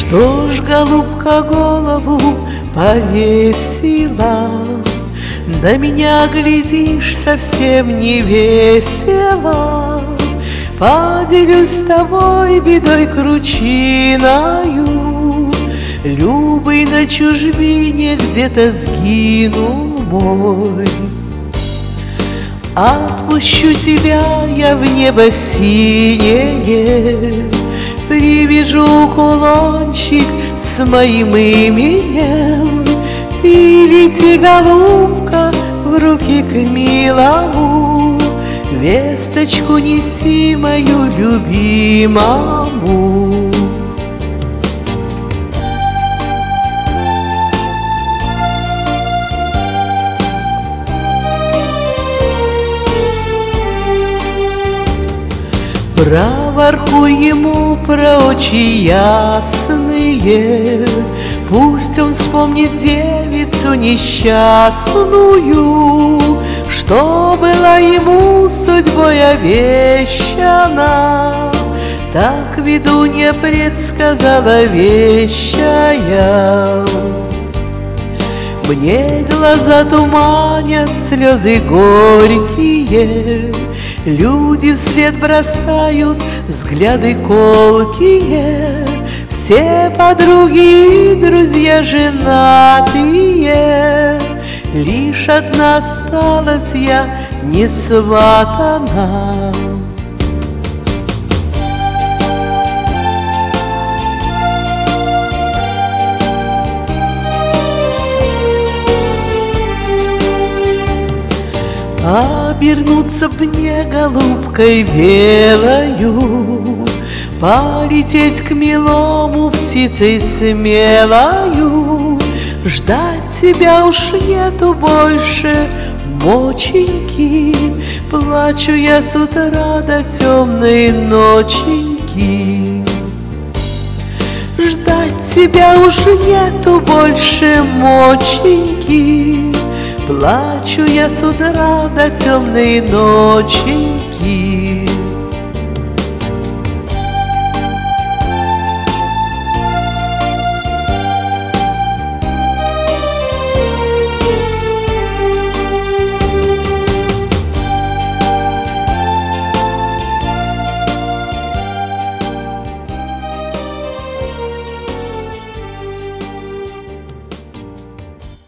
Что ж, голубка, голову повесила, на меня глядишь совсем не весело. Поделюсь с тобой бедой кручиною, любый на чужбине где-то сгинул мой. Отпущу тебя я в небо синее, привяжу кулончик с моим именем. Ты лети, голубка, в руки к милому, весточку неси мою любимому. Проворкуй ему про очи ясные, пусть он вспомнит девицу несчастную, что была ему судьбой обещана. Так ведунья предсказала вещая. Мне глаза туманят слезы горькие, люди вслед бросают взгляды колкие. Все подруги и друзья женатые, лишь одна осталась я не сватана. Обернуться мне голубкой белою, полететь к милому птицей смелою. Ждать тебя уж нету больше моченьки, плачу я с утра до темной ноченьки. Ждать тебя уж нету больше моченьки, плачу я с утра до темной ноченьки.